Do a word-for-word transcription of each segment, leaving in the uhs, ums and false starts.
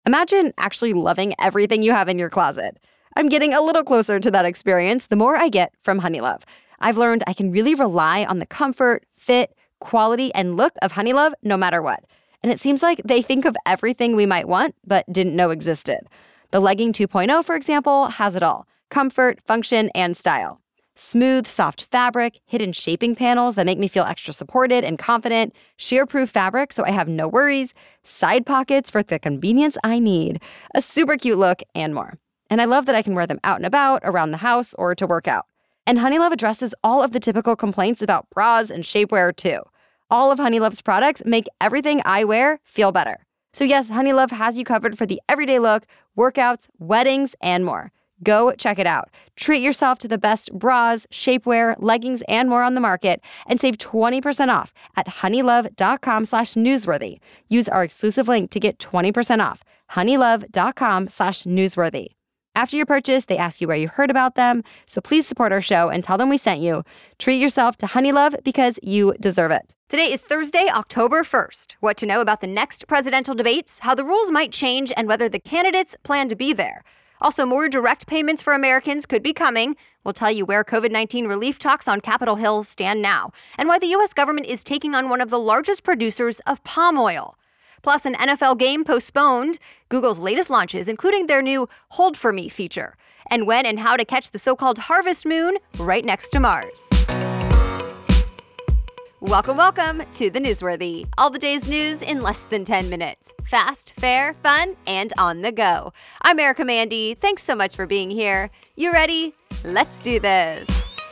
Imagine actually loving everything you have in your closet. I'm getting a little closer to that experience the more I get from Honeylove. I've learned I can really rely on the comfort, fit, quality, and look of Honeylove no matter what. And it seems like they think of everything we might want but didn't know existed. The Legging two point oh, for example, has it all: comfort, function, and style. Smooth, soft fabric, hidden shaping panels that make me feel extra supported and confident, shear-proof fabric so I have no worries, side pockets for the convenience I need, a super cute look, and more. And I love that I can wear them out and about, around the house, or to work out. And Honeylove addresses all of the typical complaints about bras and shapewear, too. All of Honeylove's products make everything I wear feel better. So yes, Honeylove has you covered for the everyday look, workouts, weddings, and more. Go check it out. Treat yourself to the best bras, shapewear, leggings, and more on the market, and save twenty percent off at honeylove.com slash newsworthy. Use our exclusive link to get twenty percent off. honeylove.com slash newsworthy. After your purchase, they ask you where you heard about them, so please support our show and tell them we sent you. Treat yourself to Honeylove because you deserve it. Today is Thursday, October first. What to know about the next presidential debates, how the rules might change, and whether the candidates plan to be there. Also, more direct payments for Americans could be coming. We'll tell you where COVID nineteen relief talks on Capitol Hill stand now, and why the U S government is taking on one of the largest producers of palm oil. Plus, an N F L game postponed, Google's latest launches, including their new Hold For Me feature, and when and how to catch the so-called harvest moon right next to Mars. Welcome, welcome to The Newsworthy. All the day's news in less than ten minutes. Fast, fair, fun, and on the go. I'm Erica Mandy. Thanks so much for being here. You ready? Let's do this.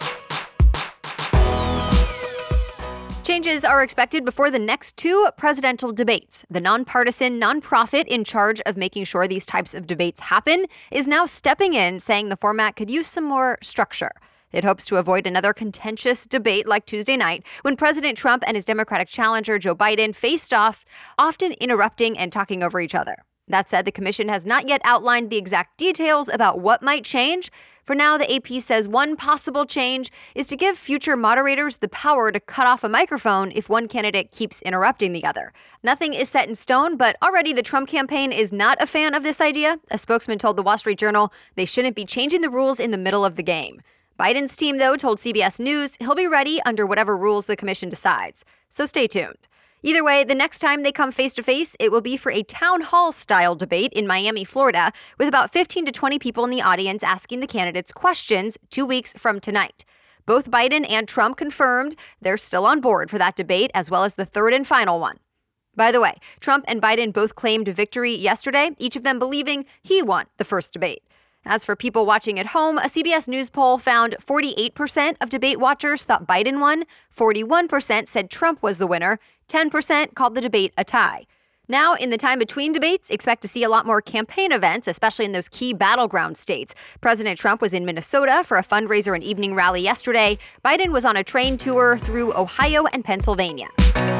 Changes are expected before the next two presidential debates. The nonpartisan nonprofit in charge of making sure these types of debates happen is now stepping in, saying the format could use some more structure. It hopes to avoid another contentious debate like Tuesday night when President Trump and his Democratic challenger Joe Biden faced off, often interrupting and talking over each other. That said, the commission has not yet outlined the exact details about what might change. For now, the A P says one possible change is to give future moderators the power to cut off a microphone if one candidate keeps interrupting the other. Nothing is set in stone, but already the Trump campaign is not a fan of this idea. A spokesman told the Wall Street Journal they shouldn't be changing the rules in the middle of the game. Biden's team, though, told C B S News he'll be ready under whatever rules the commission decides. So stay tuned. Either way, the next time they come face-to-face, it will be for a town hall-style debate in Miami, Florida, with about fifteen to twenty people in the audience asking the candidates questions two weeks from tonight. Both Biden and Trump confirmed they're still on board for that debate, as well as the third and final one. By the way, Trump and Biden both claimed victory yesterday, each of them believing he won the first debate. As for people watching at home, a C B S News poll found forty-eight percent of debate watchers thought Biden won, forty-one percent said Trump was the winner, ten percent called the debate a tie. Now, in the time between debates, expect to see a lot more campaign events, especially in those key battleground states. President Trump was in Minnesota for a fundraiser and evening rally yesterday. Biden was on a train tour through Ohio and Pennsylvania.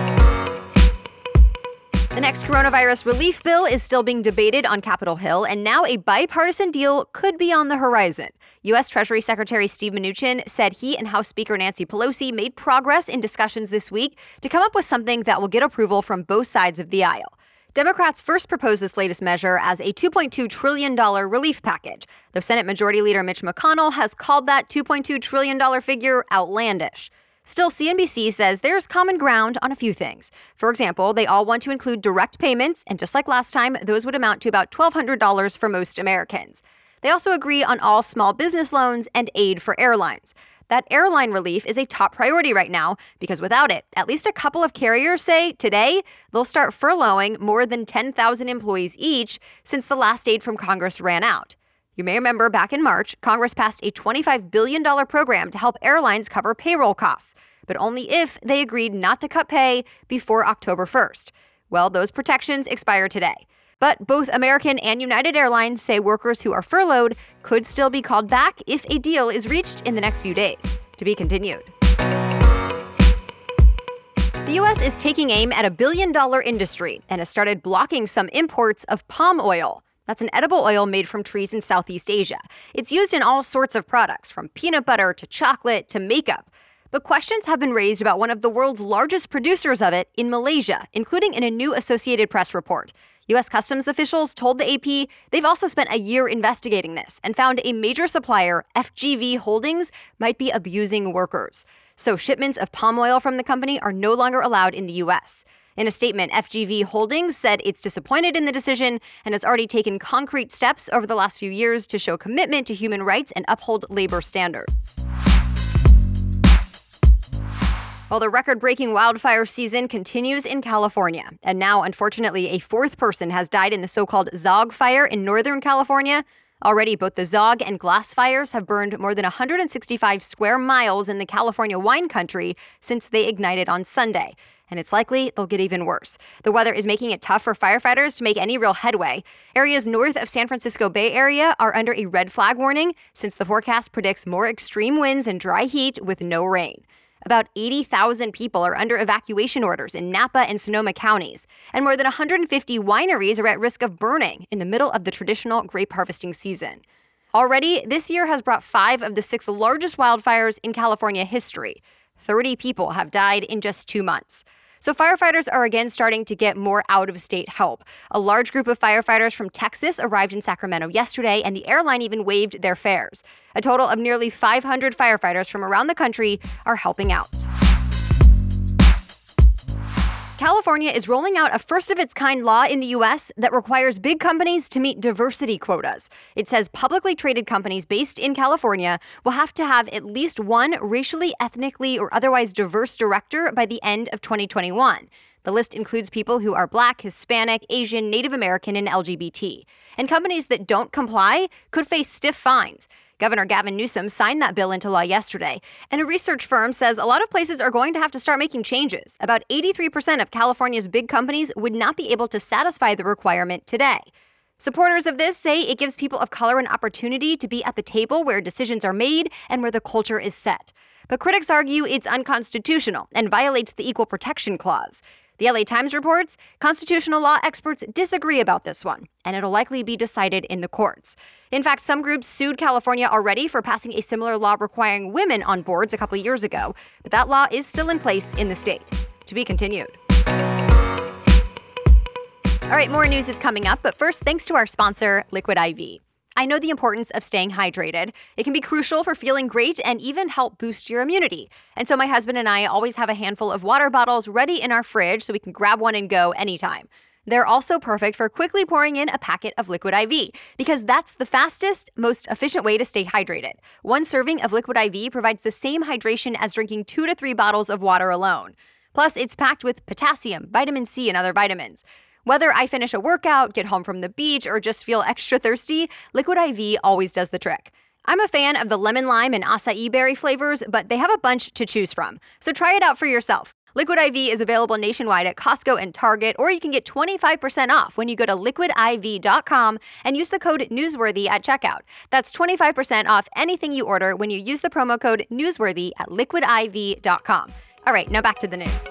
The next coronavirus relief bill is still being debated on Capitol Hill, and now a bipartisan deal could be on the horizon. U S. Treasury Secretary Steve Mnuchin said he and House Speaker Nancy Pelosi made progress in discussions this week to come up with something that will get approval from both sides of the aisle. Democrats first proposed this latest measure as a two point two trillion dollars relief package, though Senate Majority Leader Mitch McConnell has called that two point two trillion dollars figure outlandish. Still, C N B C says there's common ground on a few things. For example, they all want to include direct payments, and just like last time, those would amount to about twelve hundred dollars for most Americans. They also agree on all small business loans and aid for airlines. That airline relief is a top priority right now because without it, at least a couple of carriers say today they'll start furloughing more than ten thousand employees each since the last aid from Congress ran out. You may remember back in March, Congress passed a twenty-five billion dollars program to help airlines cover payroll costs, but only if they agreed not to cut pay before October first. Well, those protections expire today. But both American and United Airlines say workers who are furloughed could still be called back if a deal is reached in the next few days. To be continued. The U S is taking aim at a billion-dollar industry and has started blocking some imports of palm oil. That's an edible oil made from trees in Southeast Asia. It's used in all sorts of products, from peanut butter to chocolate to makeup. But questions have been raised about one of the world's largest producers of it in Malaysia, including in a new Associated Press report. U S Customs officials told the A P they've also spent a year investigating this and found a major supplier, F G V Holdings, might be abusing workers. So shipments of palm oil from the company are no longer allowed in the U S. In a statement, F G V Holdings said it's disappointed in the decision and has already taken concrete steps over the last few years to show commitment to human rights and uphold labor standards. Well, the record-breaking wildfire season continues in California. And now, unfortunately, a fourth person has died in the so-called Zogg Fire in Northern California. Already, both the Zogg and Glass fires have burned more than one hundred sixty-five square miles in the California wine country since they ignited on Sunday. And it's likely they'll get even worse. The weather is making it tough for firefighters to make any real headway. Areas north of San Francisco Bay Area are under a red flag warning since the forecast predicts more extreme winds and dry heat with no rain. About eighty thousand people are under evacuation orders in Napa and Sonoma counties, and more than one hundred fifty wineries are at risk of burning in the middle of the traditional grape harvesting season. Already, this year has brought five of the six largest wildfires in California history. thirty people have died in just two months. So firefighters are again starting to get more out-of-state help. A large group of firefighters from Texas arrived in Sacramento yesterday, and the airline even waived their fares. A total of nearly five hundred firefighters from around the country are helping out. California is rolling out a first-of-its-kind law in the U S that requires big companies to meet diversity quotas. It says publicly traded companies based in California will have to have at least one racially, ethnically, or otherwise diverse director by the end of twenty twenty-one. The list includes people who are Black, Hispanic, Asian, Native American, and L G B T. And companies that don't comply could face stiff fines. Governor Gavin Newsom signed that bill into law yesterday, and a research firm says a lot of places are going to have to start making changes. About eighty-three percent of California's big companies would not be able to satisfy the requirement today. Supporters of this say it gives people of color an opportunity to be at the table where decisions are made and where the culture is set. But critics argue it's unconstitutional and violates the Equal Protection Clause. The L A Times reports constitutional law experts disagree about this one, and it'll likely be decided in the courts. In fact, some groups sued California already for passing a similar law requiring women on boards a couple years ago, but that law is still in place in the state. To be continued. All right, more news is coming up, but first, thanks to our sponsor, Liquid I V. I know the importance of staying hydrated. It can be crucial for feeling great and even help boost your immunity. And so my husband and I always have a handful of water bottles ready in our fridge so we can grab one and go anytime. They're also perfect for quickly pouring in a packet of Liquid I V because that's the fastest, most efficient way to stay hydrated. One serving of Liquid I V provides the same hydration as drinking two to three bottles of water alone. Plus, it's packed with potassium, vitamin C, and other vitamins. Whether I finish a workout, get home from the beach, or just feel extra thirsty, Liquid I V always does the trick. I'm a fan of the lemon lime and acai berry flavors, but they have a bunch to choose from. So try it out for yourself. Liquid I V is available nationwide at Costco and Target, or you can get twenty-five percent off when you go to liquid I V dot com and use the code Newsworthy at checkout. That's twenty-five percent off anything you order when you use the promo code Newsworthy at liquid I V dot com. All right, now back to the news.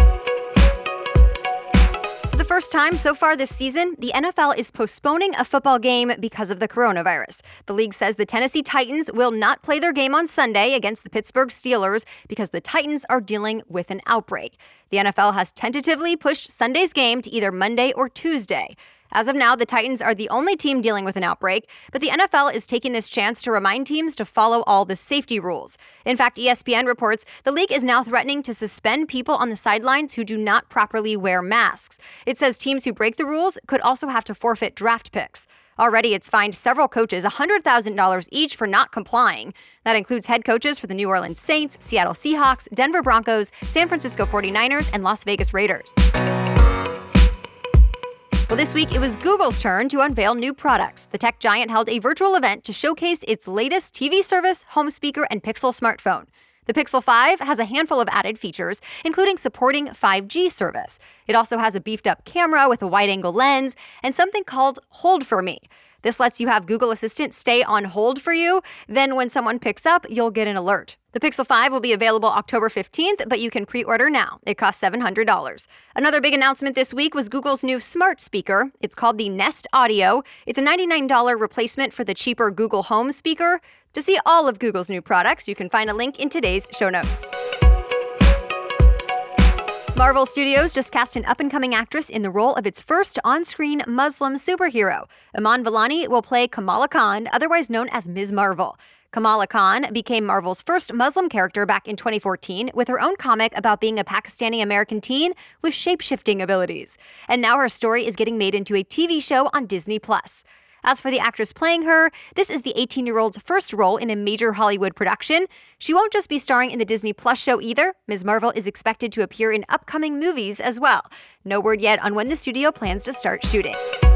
For the first time so far this season, the N F L is postponing a football game because of the coronavirus. The league says the Tennessee Titans will not play their game on Sunday against the Pittsburgh Steelers because the Titans are dealing with an outbreak. The N F L has tentatively pushed Sunday's game to either Monday or Tuesday. As of now, the Titans are the only team dealing with an outbreak, but the N F L is taking this chance to remind teams to follow all the safety rules. In fact, E S P N reports the league is now threatening to suspend people on the sidelines who do not properly wear masks. It says teams who break the rules could also have to forfeit draft picks. Already, it's fined several coaches one hundred thousand dollars each for not complying. That includes head coaches for the New Orleans Saints, Seattle Seahawks, Denver Broncos, San Francisco forty-niners, and Las Vegas Raiders. Well, this week, it was Google's turn to unveil new products. The tech giant held a virtual event to showcase its latest T V service, home speaker, and Pixel smartphone. The Pixel five has a handful of added features, including supporting five G service. It also has a beefed-up camera with a wide-angle lens and something called Hold for Me. This lets you have Google Assistant stay on hold for you. Then when someone picks up, you'll get an alert. The Pixel five will be available October fifteenth, but you can pre-order now. It costs seven hundred dollars. Another big announcement this week was Google's new smart speaker. It's called the Nest Audio. It's a ninety-nine dollars replacement for the cheaper Google Home speaker. To see all of Google's new products, you can find a link in today's show notes. Marvel Studios just cast an up-and-coming actress in the role of its first on-screen Muslim superhero. Iman Vellani will play Kamala Khan, otherwise known as Miz Marvel. Kamala Khan became Marvel's first Muslim character back in twenty fourteen with her own comic about being a Pakistani-American teen with shape-shifting abilities. And now her story is getting made into a T V show on Disney Plus. As for the actress playing her, this is the eighteen-year-old's first role in a major Hollywood production. She won't just be starring in the Disney Plus show either. Miz Marvel is expected to appear in upcoming movies as well. No word yet on when the studio plans to start shooting.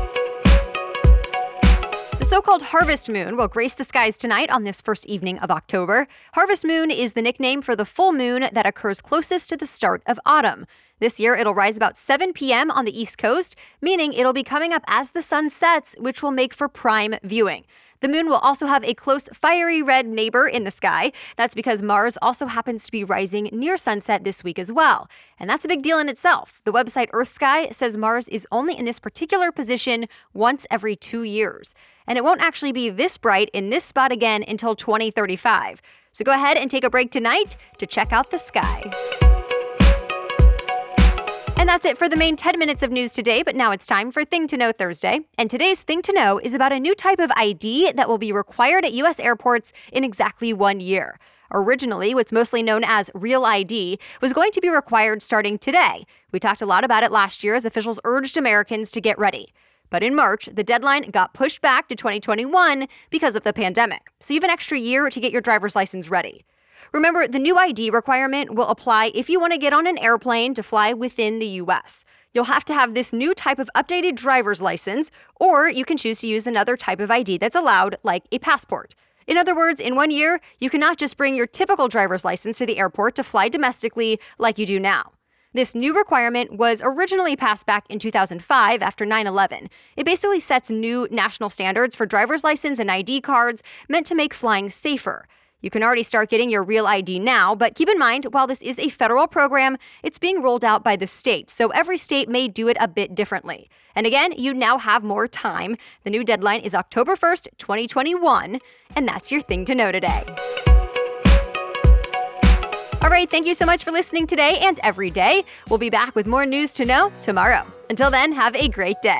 The so-called harvest moon will grace the skies tonight on this first evening of October. Harvest moon is the nickname for the full moon that occurs closest to the start of autumn. This year, it'll rise about seven p.m. on the East Coast, meaning it'll be coming up as the sun sets, which will make for prime viewing. The moon will also have a close fiery red neighbor in the sky. That's because Mars also happens to be rising near sunset this week as well. And that's a big deal in itself. The website EarthSky says Mars is only in this particular position once every two years. And it won't actually be this bright in this spot again until twenty thirty-five. So go ahead and take a break tonight to check out the sky. And that's it for the main ten minutes of news today, but now it's time for Thing to Know Thursday. And today's Thing to Know is about a new type of I D that will be required at U S airports in exactly one year. Originally, what's mostly known as Real I D was going to be required starting today. We talked a lot about it last year as officials urged Americans to get ready. But in March, the deadline got pushed back to twenty twenty-one because of the pandemic. So you have an extra year to get your driver's license ready. Remember, the new I D requirement will apply if you want to get on an airplane to fly within the U S. You'll have to have this new type of updated driver's license, or you can choose to use another type of I D that's allowed, like a passport. In other words, in one year, you cannot just bring your typical driver's license to the airport to fly domestically like you do now. This new requirement was originally passed back in two thousand five after nine eleven. It basically sets new national standards for driver's license and I D cards meant to make flying safer. You can already start getting your Real I D now, but keep in mind, while this is a federal program, it's being rolled out by the state, so every state may do it a bit differently. And again, you now have more time. The new deadline is October first, twenty twenty-one, and that's your Thing to Know today. All right, thank you so much for listening today and every day. We'll be back with more news to know tomorrow. Until then, have a great day.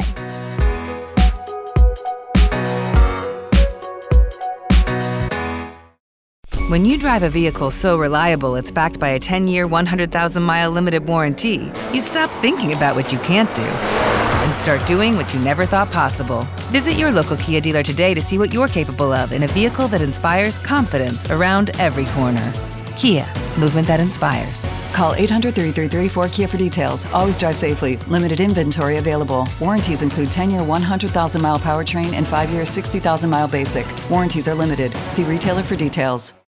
When you drive a vehicle so reliable it's backed by a ten-year, one hundred thousand mile limited warranty, you stop thinking about what you can't do and start doing what you never thought possible. Visit your local Kia dealer today to see what you're capable of in a vehicle that inspires confidence around every corner. Kia, movement that inspires. Call eight hundred, three three three, four K I A for details. Always drive safely. Limited inventory available. Warranties include ten-year, one hundred thousand mile powertrain and five-year, sixty thousand mile basic. Warranties are limited. See retailer for details.